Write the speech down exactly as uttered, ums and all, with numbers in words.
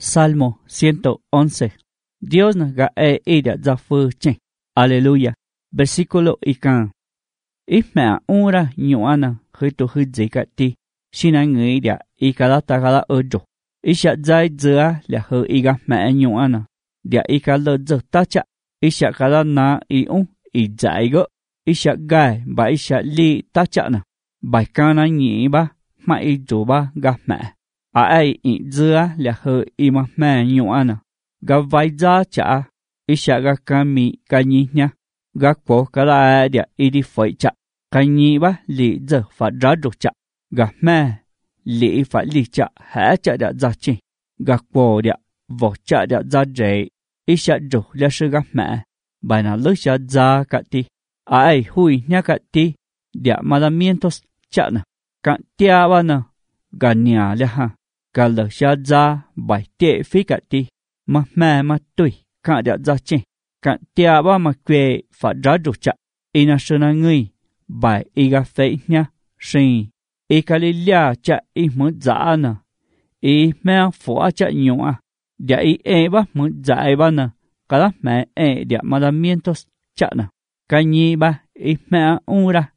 Salmo ciento once. Dios na ga e ida za fu chen. Aleluya. Versículo ikan. Ismea ura nyuana hitu hidzika ti. Shina ngui dia ikala takala ojo. Isha zai zia lia hu iga mea nyuana. Dia ikala zo tacha. Isha kala na i un i zaigo. Isha gai ba isha li tacha na. Bai kana nyi ba ma i zo ba ga mea. A ai i zia lia hu ima mea nyuana. Ga vai za cha. Isha ga kami kanyinya. Ga kwo kala dia idi foi cha. Kanyi ba li zo fa ra ro cha. Ga mea li fa li cha ha cha dia za chi. Ga kwo dia vo cha dia za rei. Isha ro lia shi ga mea. Bai na lu sha za ka ti. A ai hui nya ka ti. Dia mandamientos cha na. Ka tia ba na. Ga nia lia ha. Ga lu sha za bai te fi ka ti. Ma mea ma tui ka dia za chi. Ka tia ba ma kwe fa ra ro cha. Ina shi na ngui. Bai iga fei nya shi. I kalilia cha i mu za na. I mea fua cha nyua. Dia i e ba mu za e ba na. Kala mea e dia mandamientos cha na. Ka nyi ba i mea ura